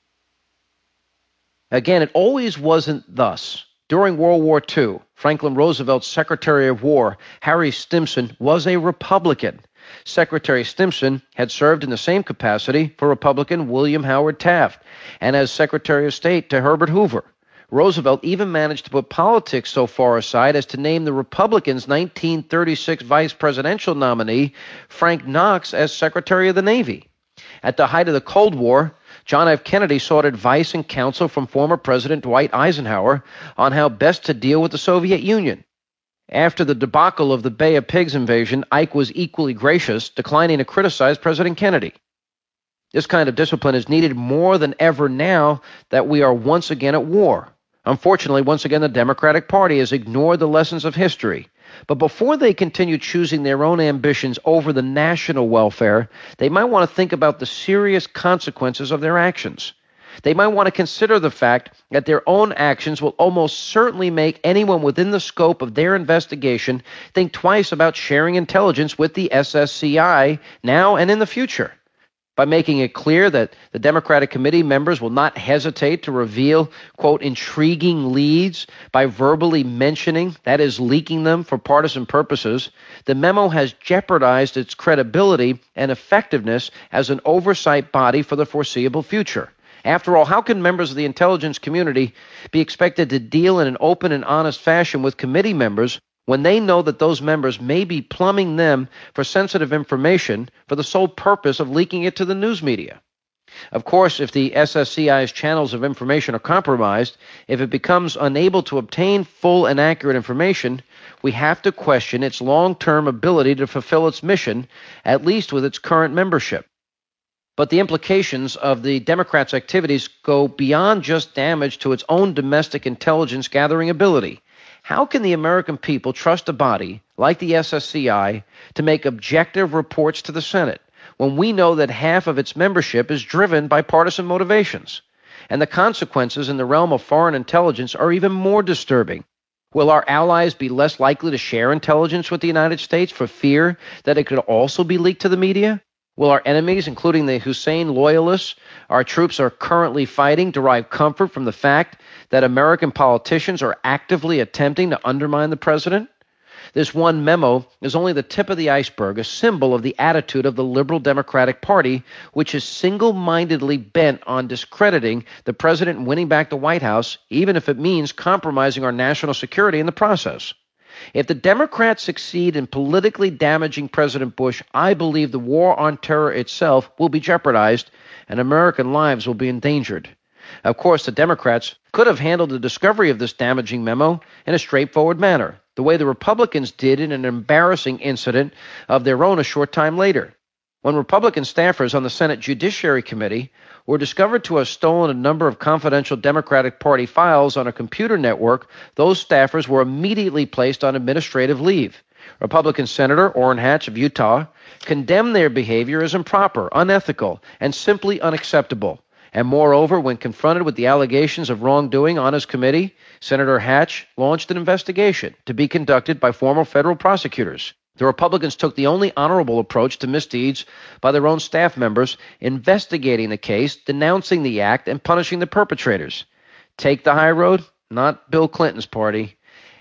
Again, it always wasn't thus. During World War II, Franklin Roosevelt's Secretary of War, Harry Stimson, was a Republican. Secretary Stimson had served in the same capacity for Republican William Howard Taft and as Secretary of State to Herbert Hoover. Roosevelt even managed to put politics so far aside as to name the Republicans' 1936 vice presidential nominee, Frank Knox, as Secretary of the Navy. At the height of the Cold War, John F. Kennedy sought advice and counsel from former President Dwight Eisenhower on how best to deal with the Soviet Union. After the debacle of the Bay of Pigs invasion, Ike was equally gracious, declining to criticize President Kennedy. This kind of discipline is needed more than ever now that we are once again at war. Unfortunately, once again, the Democratic Party has ignored the lessons of history. But before they continue choosing their own ambitions over the national welfare, they might want to think about the serious consequences of their actions. They might want to consider the fact that their own actions will almost certainly make anyone within the scope of their investigation think twice about sharing intelligence with the SSCI now and in the future. By making it clear that the Democratic Committee members will not hesitate to reveal, quote, intriguing leads by verbally mentioning, that is, leaking them for partisan purposes, the memo has jeopardized its credibility and effectiveness as an oversight body for the foreseeable future. After all, how can members of the intelligence community be expected to deal in an open and honest fashion with committee members when they know that those members may be plumbing them for sensitive information for the sole purpose of leaking it to the news media? Of course, if the SSCI's channels of information are compromised, if it becomes unable to obtain full and accurate information, we have to question its long-term ability to fulfill its mission, at least with its current membership. But the implications of the Democrats' activities go beyond just damage to its own domestic intelligence gathering ability. How can the American people trust a body like the SSCI to make objective reports to the Senate when we know that half of its membership is driven by partisan motivations? And the consequences in the realm of foreign intelligence are even more disturbing. Will our allies be less likely to share intelligence with the United States for fear that it could also be leaked to the media? Will our enemies, including the Hussein loyalists our troops are currently fighting, derive comfort from the fact that American politicians are actively attempting to undermine the president? This one memo is only the tip of the iceberg, a symbol of the attitude of the liberal Democratic Party, which is single-mindedly bent on discrediting the president and winning back the White House, even if it means compromising our national security in the process. If the Democrats succeed in politically damaging President Bush, I believe the war on terror itself will be jeopardized and American lives will be endangered. Of course, the Democrats could have handled the discovery of this damaging memo in a straightforward manner, the way the Republicans did in an embarrassing incident of their own a short time later. When Republican staffers on the Senate Judiciary Committee were discovered to have stolen a number of confidential Democratic Party files on a computer network, those staffers were immediately placed on administrative leave. Republican Senator Orrin Hatch of Utah condemned their behavior as improper, unethical, and simply unacceptable. And moreover, when confronted with the allegations of wrongdoing on his committee, Senator Hatch launched an investigation to be conducted by former federal prosecutors. The Republicans took the only honorable approach to misdeeds by their own staff members, investigating the case, denouncing the act, and punishing the perpetrators. Take the high road? Not Bill Clinton's party.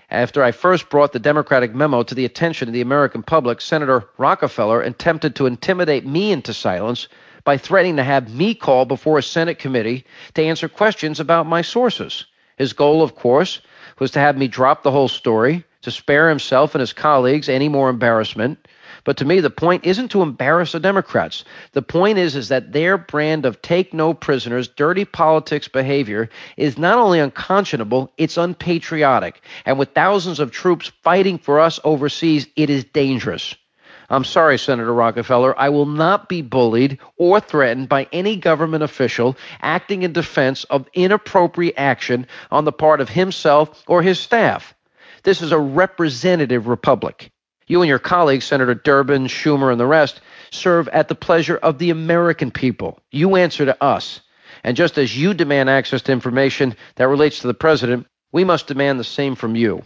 After I first brought the Democratic memo to the attention of the American public, Senator Rockefeller attempted to intimidate me into silence by threatening to have me call before a Senate committee to answer questions about my sources. His goal, of course, was to have me drop the whole story, to spare himself and his colleagues any more embarrassment. But to me, the point isn't to embarrass the Democrats. The point is that their brand of take no prisoners, dirty politics behavior is not only unconscionable, it's unpatriotic. And with thousands of troops fighting for us overseas, it is dangerous. I'm sorry, Senator Rockefeller, I will not be bullied or threatened by any government official acting in defense of inappropriate action on the part of himself or his staff. This is a representative republic. You and your colleagues, Senator Durbin, Schumer, and the rest, serve at the pleasure of the American people. You answer to us. And just as you demand access to information that relates to the president, we must demand the same from you.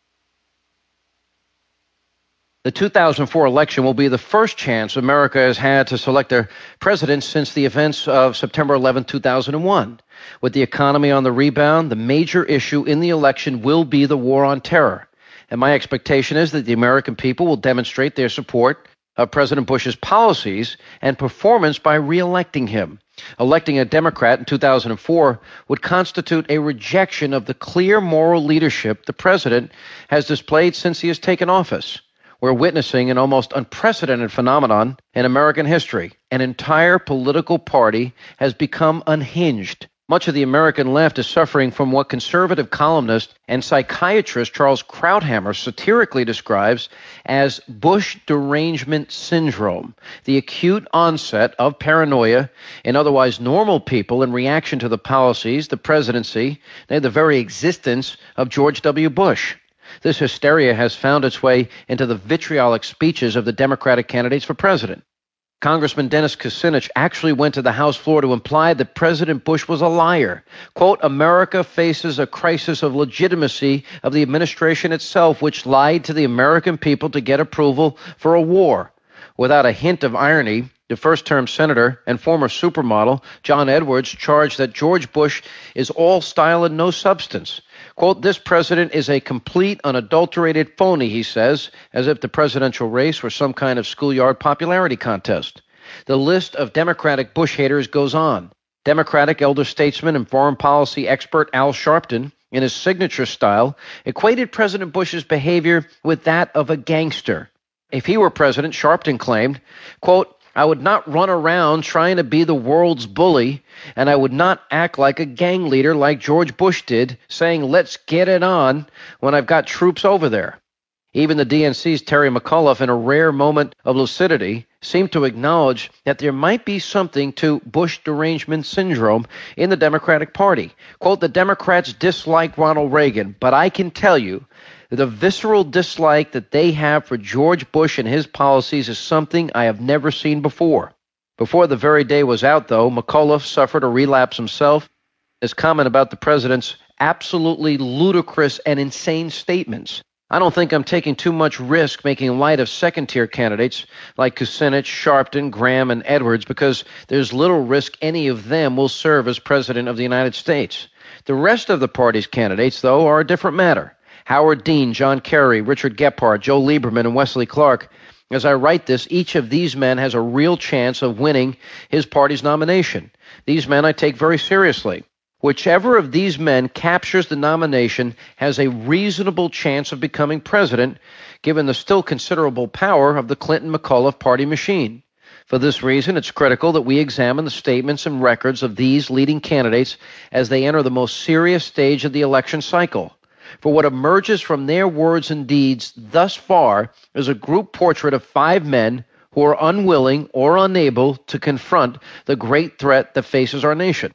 The 2004 election will be the first chance America has had to select a president since the events of September 11, 2001. With the economy on the rebound, the major issue in the election will be the war on terror. And my expectation is that the American people will demonstrate their support of President Bush's policies and performance by re-electing him. Electing a Democrat in 2004 would constitute a rejection of the clear moral leadership the president has displayed since he has taken office. We're witnessing an almost unprecedented phenomenon in American history. An entire political party has become unhinged. Much of the American left is suffering from what conservative columnist and psychiatrist Charles Krauthammer satirically describes as Bush derangement syndrome, the acute onset of paranoia in otherwise normal people in reaction to the policies, the presidency, and the very existence of George W. Bush. This hysteria has found its way into the vitriolic speeches of the Democratic candidates for president. Congressman Dennis Kucinich actually went to the House floor to imply that President Bush was a liar. Quote, America faces a crisis of legitimacy of the administration itself, which lied to the American people to get approval for a war. Without a hint of irony, the first-term senator and former supermodel John Edwards charged that George Bush is all style and no substance. Quote, this president is a complete, unadulterated phony, he says, as if the presidential race were some kind of schoolyard popularity contest. The list of Democratic Bush haters goes on. Democratic elder statesman and foreign policy expert Al Sharpton, in his signature style, equated President Bush's behavior with that of a gangster. If he were president, Sharpton claimed, quote, I would not run around trying to be the world's bully, and I would not act like a gang leader like George Bush did, saying, let's get it on when I've got troops over there. Even the DNC's Terry McAuliffe, in a rare moment of lucidity, seemed to acknowledge that there might be something to Bush derangement syndrome in the Democratic Party. Quote, the Democrats dislike Ronald Reagan, but I can tell you the visceral dislike that they have for George Bush and his policies is something I have never seen before. Before the very day was out, though, McAuliffe suffered a relapse himself. His comment about the president's absolutely ludicrous and insane statements. I don't think I'm taking too much risk making light of second-tier candidates like Kucinich, Sharpton, Graham, and Edwards because there's little risk any of them will serve as president of the United States. The rest of the party's candidates, though, are a different matter. Howard Dean, John Kerry, Richard Gephardt, Joe Lieberman, and Wesley Clark. As I write this, each of these men has a real chance of winning his party's nomination. These men I take very seriously. Whichever of these men captures the nomination has a reasonable chance of becoming president, given the still considerable power of the Clinton-McAuliffe party machine. For this reason, it's critical that we examine the statements and records of these leading candidates as they enter the most serious stage of the election cycle. For what emerges from their words and deeds thus far is a group portrait of 5 men who are unwilling or unable to confront the great threat that faces our nation.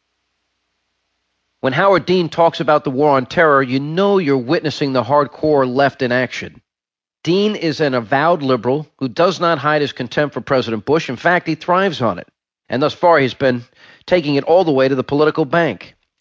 When Howard Dean talks about the war on terror, you know you're witnessing the hardcore left in action. Dean is an avowed liberal who does not hide his contempt for President Bush. In fact, he thrives on it. And thus far, he's been taking it all the way to the political bank.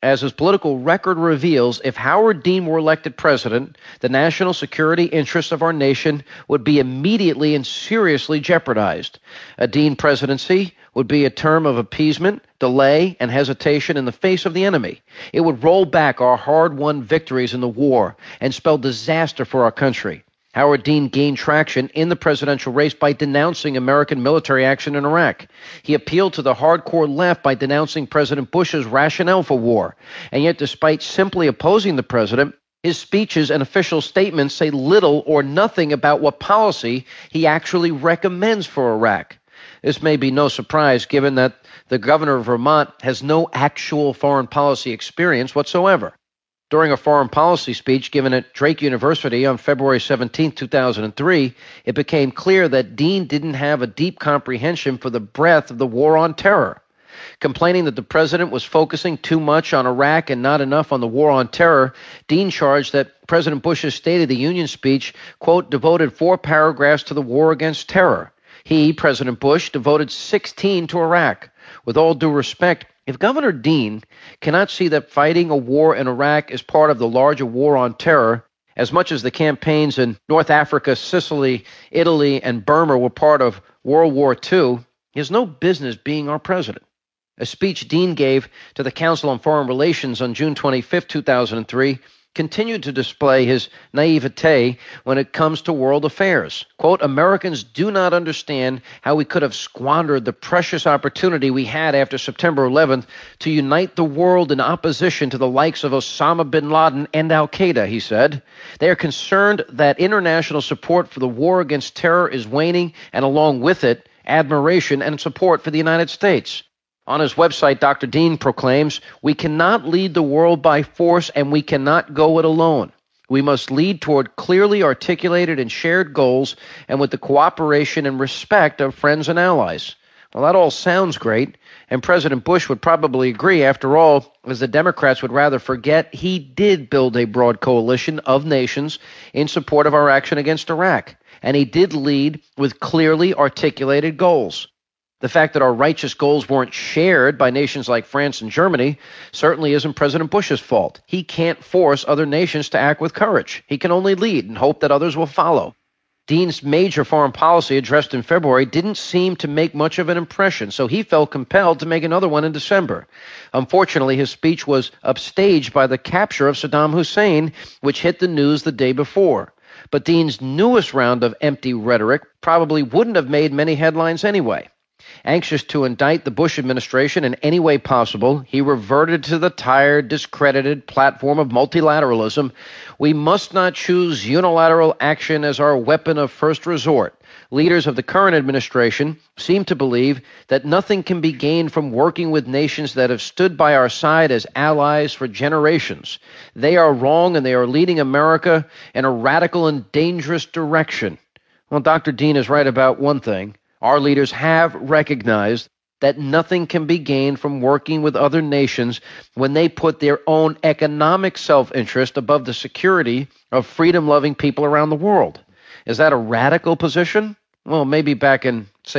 As his political record reveals, if Howard Dean were elected president, the national security interests of our nation would be immediately and seriously jeopardized. A Dean presidency would be a term of appeasement, delay, and hesitation in the face of the enemy. It would roll back our hard-won victories in the war and spell disaster for our country. Howard Dean gained traction in the presidential race by denouncing American military action in Iraq. He appealed to the hardcore left by denouncing President Bush's rationale for war. And yet, despite simply opposing the president, his speeches and official statements say little or nothing about what policy he actually recommends for Iraq. This may be no surprise, given that the governor of Vermont has no actual foreign policy experience whatsoever. During a foreign policy speech given at Drake University on February 17, 2003, it became clear that Dean didn't have a deep comprehension for the breadth of the war on terror. Complaining that the president was focusing too much on Iraq and not enough on the war on terror, Dean charged that President Bush's State of the Union speech, quote, devoted 4 paragraphs to the war against terror. He, President Bush, devoted 16 to Iraq. With all due respect, if Governor Dean cannot see that fighting a war in Iraq is part of the larger war on terror, as much as the campaigns in North Africa, Sicily, Italy, and Burma were part of World War II, he has no business being our president. A speech Dean gave to the Council on Foreign Relations on June 25, 2003, continued to display his naivete when it comes to world affairs. Quote, Americans do not understand how we could have squandered the precious opportunity we had after September 11th to unite the world in opposition to the likes of Osama bin Laden and al-Qaeda, he said. They are concerned that international support for the war against terror is waning, and along with it, admiration and support for the United States. On his website, Dr. Dean proclaims, we cannot lead the world by force and we cannot go it alone. We must lead toward clearly articulated and shared goals and with the cooperation and respect of friends and allies. Well, that all sounds great, and President Bush would probably agree. After all, as the Democrats would rather forget, he did build a broad coalition of nations in support of our action against Iraq, and he did lead with clearly articulated goals. The fact that our righteous goals weren't shared by nations like France and Germany certainly isn't President Bush's fault. He can't force other nations to act with courage. He can only lead and hope that others will follow. Dean's major foreign policy addressed in February didn't seem to make much of an impression, so he felt compelled to make another one in December. Unfortunately, his speech was upstaged by the capture of Saddam Hussein, which hit the news the day before. But Dean's newest round of empty rhetoric probably wouldn't have made many headlines anyway. Anxious to indict the Bush administration in any way possible, he reverted to the tired, discredited platform of multilateralism. We must not choose unilateral action as our weapon of first resort. Leaders of the current administration seem to believe that nothing can be gained from working with nations that have stood by our side as allies for generations. They are wrong, and they are leading America in a radical and dangerous direction. Well, Dr. Dean is right about one thing. Our leaders have recognized that nothing can be gained from working with other nations when they put their own economic self-interest above the security of freedom-loving people around the world. Is that a radical position? Well, maybe back in, say,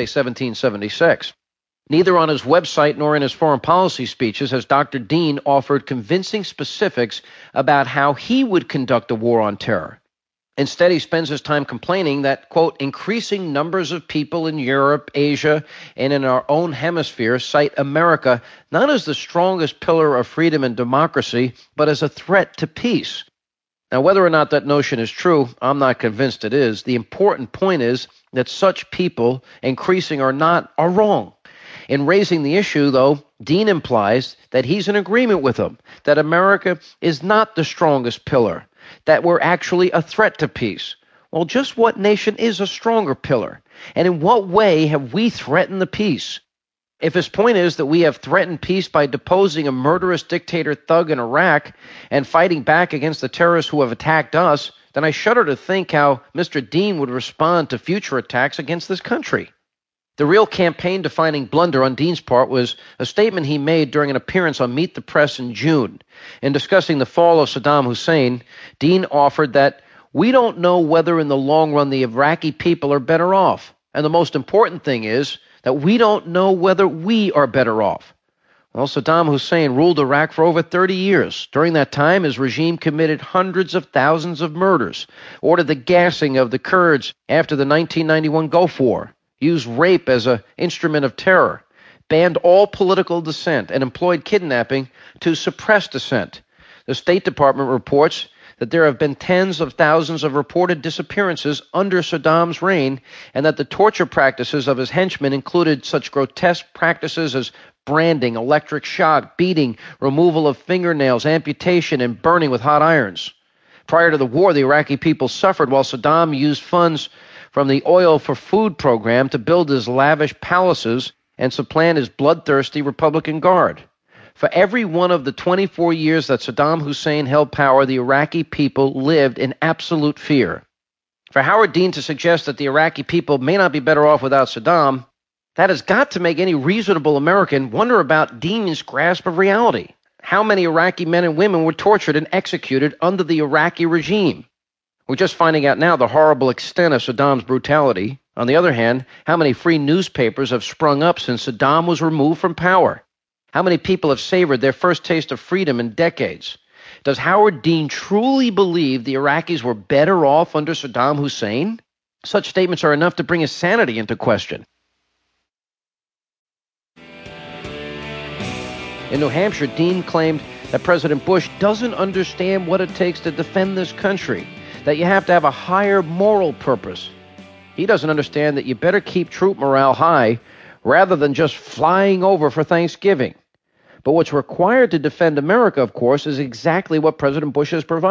1776. Neither on his website nor in his foreign policy speeches has Dr. Dean offered convincing specifics about how he would conduct a war on terror. Instead, he spends his time complaining that, quote, increasing numbers of people in Europe, Asia, and in our own hemisphere cite America not as the strongest pillar of freedom and democracy, but as a threat to peace. Now, whether or not that notion is true, I'm not convinced it is. The important point is that such people, increasing or not, are wrong. In raising the issue, though, Dean implies that he's in agreement with them, that America is not the strongest pillar, that we're actually a threat to peace. Well, just what nation is a stronger pillar? And in what way have we threatened the peace? If his point is that we have threatened peace by deposing a murderous dictator thug in Iraq and fighting back against the terrorists who have attacked us, then I shudder to think how Mr. Dean would respond to future attacks against this country. The real campaign-defining blunder on Dean's part was a statement he made during an appearance on Meet the Press in June. In discussing the fall of Saddam Hussein, Dean offered that we don't know whether in the long run the Iraqi people are better off. And the most important thing is that we don't know whether we are better off. Well, Saddam Hussein ruled Iraq for over 30 years. During that time, his regime committed hundreds of thousands of murders, ordered the gassing of the Kurds after the 1991 Gulf War, used rape as an instrument of terror, banned all political dissent, and employed kidnapping to suppress dissent. The State Department reports that there have been tens of thousands of reported disappearances under Saddam's reign, and that the torture practices of his henchmen included such grotesque practices as branding, electric shock, beating, removal of fingernails, amputation, and burning with hot irons. Prior to the war, the Iraqi people suffered while Saddam used funds from the Oil for Food program to build his lavish palaces and supplant his bloodthirsty Republican Guard. For every one of the 24 years that Saddam Hussein held power, the Iraqi people lived in absolute fear. For Howard Dean to suggest that the Iraqi people may not be better off without Saddam, that has got to make any reasonable American wonder about Dean's grasp of reality. How many Iraqi men and women were tortured and executed under the Iraqi regime? We're just finding out now the horrible extent of Saddam's brutality. On the other hand, how many free newspapers have sprung up since Saddam was removed from power? How many people have savored their first taste of freedom in decades? Does Howard Dean truly believe the Iraqis were better off under Saddam Hussein? Such statements are enough to bring his sanity into question. In New Hampshire, Dean claimed that President Bush doesn't understand what it takes to defend this country, that you have to have a higher moral purpose. He doesn't understand that you better keep troop morale high rather than just flying over for Thanksgiving. But what's required to defend America, of course, is exactly what President Bush has provided.